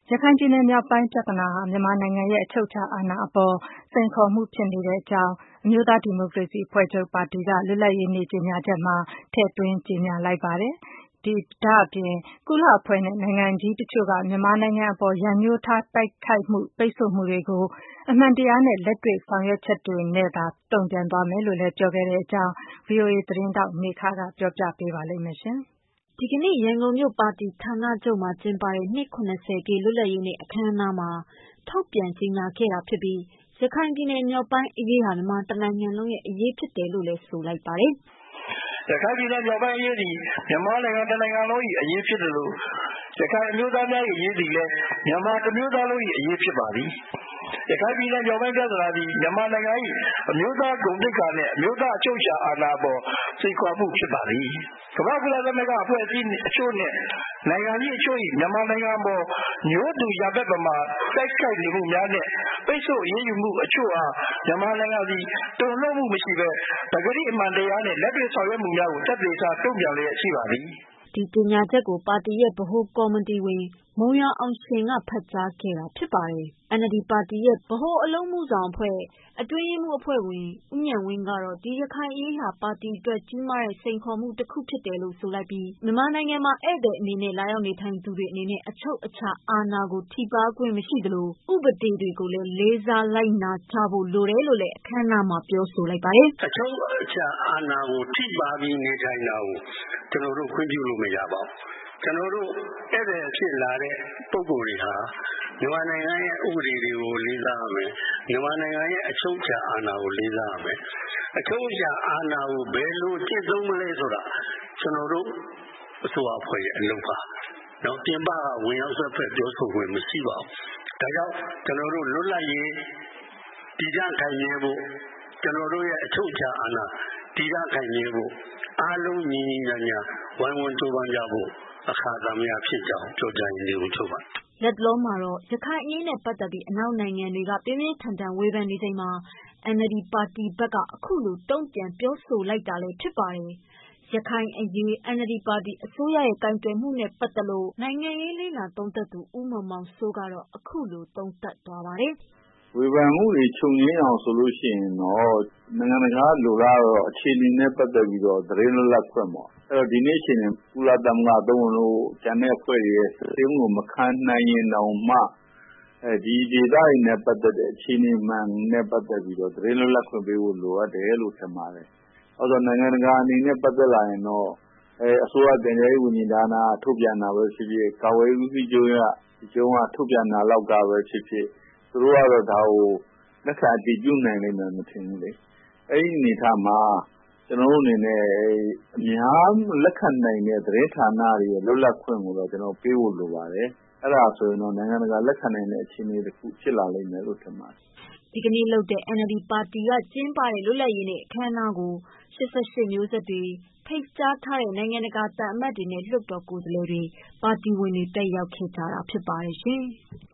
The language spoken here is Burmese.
ရခိုင်ပြည်နယ်မြောက်ပိုင်းပြဿနာဟာမြန်မာနိုင်ငံရဲ့အချုပ်အခြာအာဏာအပေါ်စိန်ခေါ်မှုဖြစ်နေကြောင်းအမျိုးသားဒီမိုကရေစီအဖွဲ့ချုပ်ပါတီကလွတ်လပ်ရေးနေ့ကြေညာချက်မှာထည့်သွင်းကြေညာလိုက်ပါတယ်။ ဒါ့အပြင်ကုလအဖွဲ့နဲ့နိုင်ငံကြီးတချို့ကမြန်မာနိုင်ငံအပေါ်ရန်ငြိုးထားတိုက်ခိုက်မှုပိတ်ဆို့မှုတွေကိုအမှန်တရားနဲ့လက်တွေ့ဆောင်ရွက်ချက်တွေနဲ့သာတုံ့ပြန်သွားမယ်လို့လည်းပြောခဲ့ကြောင်း VOA သတင်းထောက်မေခကပြောပြပေးပါလိမ့်မယ်။ဒီကနေ့ရန်ကုန်မြို့ပါတီဌာနချုပ်မှာကျင်းပတဲ့နှစ် 70 ပြည့်လွတ်လပ်ရေးနေ့အခမ်းအနားမှာထုတ်ပြန်ကြေညာခဲ့တာဖြစ်ပြီး ရခိုင်ပြည်နယ်မြောက်ပိုင်းအရေးဟာမြန်မာတနိုင်ငံလုံးရဲ့အရေးဖြစ်တယ်လို့လည်းဆိုလိုက်ပါတယ်။ ရခိုင်ပြည်နယ်မြောက်ပိုင်းအရေးသည်မြန်မာနိုင်ငံတနိုင်ငံလုံး၏အရေးဖြစ်တယ်လို့ရခိုင်အမျိုးသားများ၏အရေးသည်လည်းမြန်မာတစ်မျိုးသားလုံး၏အရေးဖြစ်ပါသည်။ ရခိုင်ပြည်နယ်မြောက်ပိုင်းပြဿနာသည်မြန်မာနိုင်ငံ၏အမျိုးသားဂုဏ်သိက္ခာနှင့်အမျိုးသားအချုပ်အခြာအာဏာအပေါ်စိန်ခေါ်မှုဖြစ်ပါသည်။ ကမ္ဘာ့ကုလသမဂ္ဂအဖွဲ့အစည်းအချို့နှင့်နိုင်ငံကြီးအချို့၏မြန်မာနိုင်ငံအပေါ်ငြိုးတူရဘက်ပမာတိုက်ခိုက်နေမှုများနှင့်ပိတ်ဆို့အရေးယူမှုအချို့အားမြန်မာနိုင်ငံသည်တုန်လှုပ်မှုမရှိဘဲပကတိအမှန်တရားနှင့်လက်တွေ့ဆောင်ရွက်မှုများကိုသက်သေထားတုံ့ပြန်လျက်ရှိပါသည်။ဒီကြေညာချက်ကိုပါတီရဲ့ဗဟိုကော်မတီဝင်မုံရွာအောင်ရှင်ကဖတ်ကြားခဲ့တာဖြစ်ပါတယ်။ NLD ပါတီရဲ့ဗဟိုအလုပ်အမှုဆောင်အဖွဲ့အတွင်းရေးမှူးအဖွဲ့ဝင်ဦးဉာဏ်ဝင်းကတော့ဒီရခိုင်အရေးဟာပါတီအတွက်ကြီးမားတဲ့စိန်ခေါ်မှုတစ်ခုဖြစ်တယ်လို့ဆိုလိုက်ပြီးမြန်မာနိုင်ငံမှာဧည့်သည်အနေနဲ့လာရောက်နေထိုင်သူတွေအနေနဲ့အချုပ်အခြာအာဏာကိုထိပါးခွင့်မရှိသလိုဥပဒေတွေကိုလည်းလေးစားလိုက်နာကြဖို့လိုတယ်လို့လည်းအခမ်းအနားမှာပြောဆိုလိုက်ပါတယ်။ အချုပ်အခြာအာဏာကိုထိပါးပြီးနေထိုင်တာကိုကျွန်တော်တို့ခွင့်ပြုလို့မရပါဘူး။ကျွန်တော်တို့ဧည့်သည်ဖြစ်လာတဲ့ပုဂ္ဂိုလ်တွေဟာမြန်မာနိုင်ငံရဲ့ဥပဒေတွေကိုလေးစားရမယ်။မြန်မာနိုင်ငံရဲ့အချုပ်အခြာအာဏာကိုလေးစားရမယ်။အချုပ်အခြာအာဏာကိုဘယ်လိုကျင့်သုံးမလဲဆိုတာကျွန်တော်တို့အစိုးရအဖွဲ့ရဲ့အလုပ်ပါ။နော်ပြင်ပကဝင်ရောက်ဆွဲဖက်ပြောဆိုခွင့်မရှိပါဘူး။ဒါကြောင့်ကျွန်တော်တို့လွတ်လပ်ရေးတည်တံ့ခိုင်မြဲဖို့ကျွန်တော်တို့ရဲ့အချုပ်အခြာအာဏာတည်တံ့ခိုင်မြဲဖို့အားလုံးညီညီညာညာဝိုင်းဝန်းကြိုးပမ်းကြဖို့အခါသမယဖြစ်ကြောင်းပြောကြားရင်းလေးကိုချုပ်ပါလတ်တလောမှာတော့ရခိုင်အရေးနဲ့ပတ်သက်ပြီးအနောက်နိုင်ငံတွေကပြင်းပြင်းထန်ထန်ဝေဖန်နေချိန်မှာ NLD ပါတီဘက်ကအခုလိုတုံ့ပြန်ပြောဆိုလိုက်တာလည်းဖြစ်ပါတယ်။ ရခိုင်အရေး NLD ပါတီအစိုးရရဲ့ကိုင်တွယ်မှုနဲ့ပတ်သက်လို့နိုင်ငံရေးလေ့လာသုံးသပ်သူဦးမောင်မောင်စိုးကတော့အခုလိုသုံးသပ်ပါတယ်။ ဝေဖန်မှုတွေချုပ်ငြိမ်းအောင်ဆိုလို့ရှိရင်တော့နိုင်ငံတကာလိုလားတော့အခြေအနေနဲ့ပတ်သက်ပြီးတော့သတင်းလွတ်လပ်ခွင့်ပေါ့အဲ့တော့ဒီနေ့အချိန်ကုလသမဂ္ဂသုံးလို့ကျန်တဲ့အဖွဲ့တွေရဲ့စစ်ဆေးမှုကိုမခံနိုင်ရင်တောင်မှဒီဒေသတွေနဲ့ပတ်သက်တဲ့အခြေအနေမှန်နဲ့ပတ်သက်ပြီးတော့သတင်းလွတ်လပ်ခွင့်ပေးဖို့လိုအပ်တယ်လို့ထင်ပါတယ်။အဲ့တော့နိုင်ငံတကာအနေနဲ့ပတ်သက်လာရင်တော့အစိုးရတင်ကြားရေးဝန်ကြီးဌာနထုတ်ပြန်တာပဲဖြစ်ဖြစ်ကာကွယ်ရေးဦးစီးချုပ်ကထုတ်ပြန်တာလောက်ကပဲဖြစ်ဖြစ်သူတို့ကတော့ဒါကိုလက်ခံအတည်ပြုနိုင်လိမ့်မယ်မထင်ဘူးလေ။အဲ့ဒီအနေအထားမှာကျွန်တော်တို့အနေနဲ့အများလက်ခံနိုင်တဲ့သတင်းဌာနတွေရဲ့လွတ်လပ်ခွင့်ကိုတော့ကျွန်တော်ပေးဖို့လိုပါတယ်။အဲ့ဒါဆိုရင်တော့နိုင်ငံတကာလက်ခံနိုင်တဲ့အခြေအနေတစ်ခုဖြစ်လာလိမ့်မယ်လို့ထင်ပါတယ်။ဒီကနေ့လုပ်တဲ့ NLD ပါတီကကျင်းပတဲ့လွတ်လပ်ရေးနေ့အခမ်းအနားကို88မျိုးဆက်တွေဖိတ်ကြားထားတဲ့နိုင်ငံတကာသံအမတ်တွေနဲ့လွှတ်တော်ကိုယ်စားလှယ်တွေပါတီဝင်တွေတက်ရောက်ခဲ့ကြတာဖြစ်ပါတယ်ရှင်။